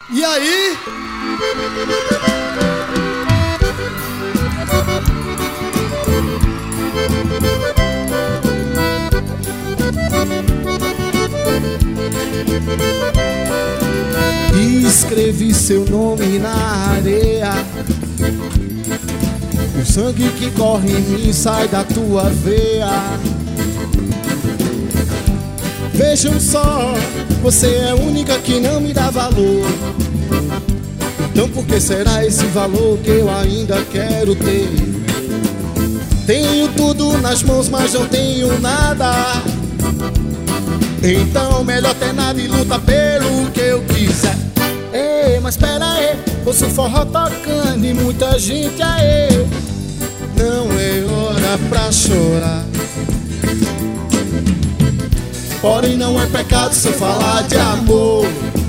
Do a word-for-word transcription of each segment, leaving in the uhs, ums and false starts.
E aí? Escrevi seu nome na areia. O sangue que corre em mim sai da tua veia. Vejam só, você é a única que não me dá valor. Então por que será esse valor que eu ainda quero ter? Tenho tudo nas mãos, mas não tenho nada. Então melhor ter nada e luta pelo que eu quiser. Ei, mas pera aí, ouço forró tocando e muita gente aí. Não é hora pra chorar, porém não é pecado se eu falar de amor.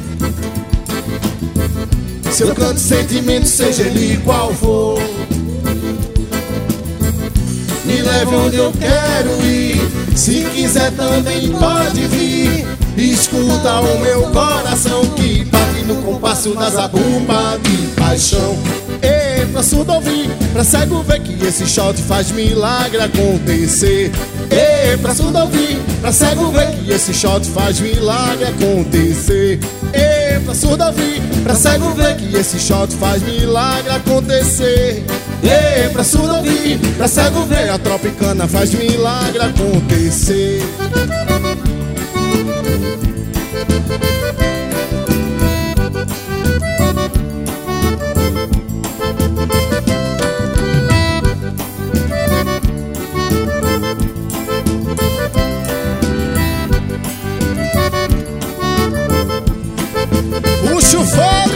Se eu canto sentimento, seja ele qual for, me leve onde eu quero ir. Se quiser também pode vir. Escuta o meu coração que bate no compasso da zabumba de paixão. Ei, pra surdo ouvir, pra cego ver que esse shot faz milagre acontecer. Ei, pra surdo ouvir, pra cego ver que esse shot faz milagre acontecer. Ei, pra surdo ouvir, pra cego ver que esse shot faz milagre acontecer. Ei, pra surdo ouvir, pra cego ver a Tropicana faz milagre acontecer. Puxa o fogo!